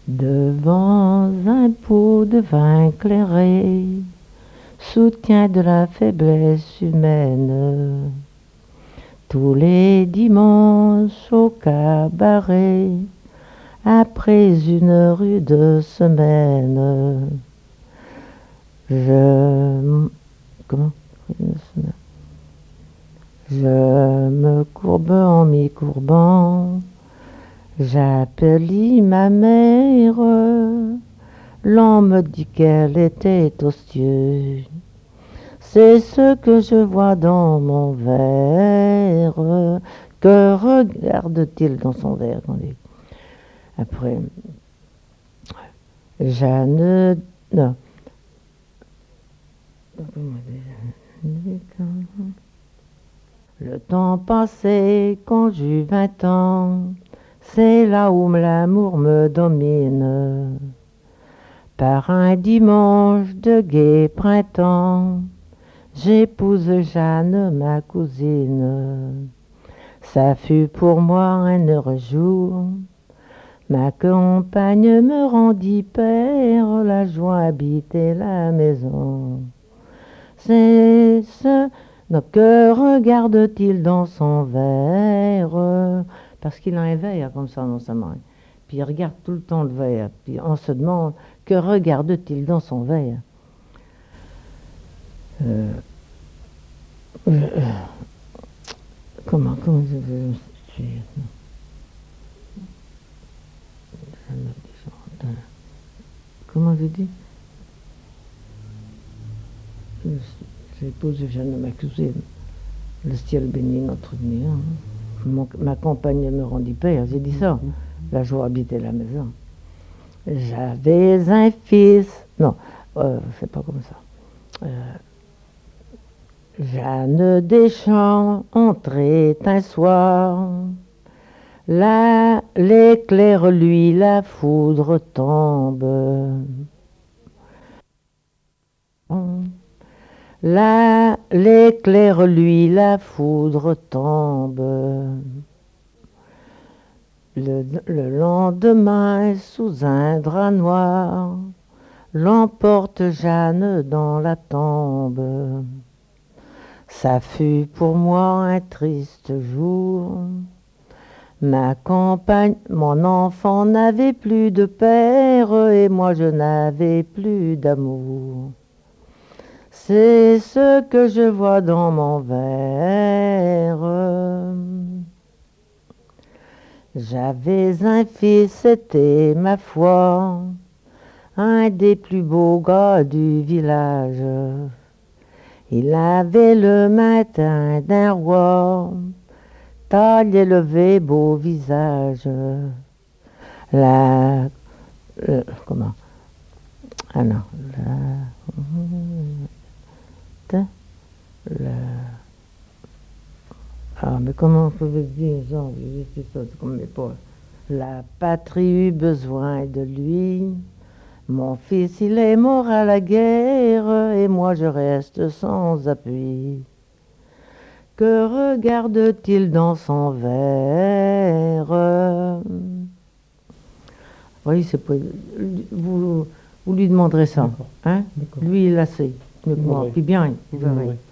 Devant un pot de vin clairé, soutien de la faiblesse humaine, tous les dimanches au cabaret, après une rude semaine, comment je me courbe en m'y courbant, j'appelais ma mère, l'on me dit qu'elle était ostieuse. C'est ce que je vois dans mon verre. Que regarde-t-il dans son verre? Après, Jeanne... Non. Le temps passé quand j'eus 20 ans, c'est là où l'amour me domine. Par un dimanche de gai printemps, j'épouse Jeanne, ma cousine. Ça fut pour moi un heureux jour. Ma compagne me rendit père, la joie habitait la maison. C'est ce que regarde-t-il dans son verre? Parce qu'il a un verre comme ça dans sa main. Puis il regarde tout le temps le verre. Puis on se demande, que regarde-t-il dans son verre? Comment je vais me situer? Comment je dis? J'épouse Jeanne, ma cousine. Le ciel bénit notre union. Ma compagne me rendit père, j'ai dit ça. La joie habitait la maison. J'avais un fils. Non, c'est pas comme ça. Jeanne Deschamps entrait un soir. Là, l'éclair, lui, la foudre tombe. Là, l'éclair, lui, la foudre tombe. Le lendemain, sous un drap noir, l'emporte Jeanne dans la tombe. Ça fut pour moi un triste jour. Ma compagne, mon enfant n'avait plus de père et moi je n'avais plus d'amour. C'est ce que je vois dans mon verre. J'avais un fils, c'était ma foi, un des plus beaux gars du village. Il avait le matin d'un roi, taille élevée, beau visage. Comment? Ah non. Mais comment on pouvait dire, genre, c'est ça, c'est comme mes pas. La patrie eut besoin de lui. Mon fils, il est mort à la guerre, et moi je reste sans appui. Que regarde-t-il dans son verre? Oui, c'est pas... Vous lui demanderez ça. Hein? Lui, il a sait. Mieux que moi. Puis bien, vous verrez.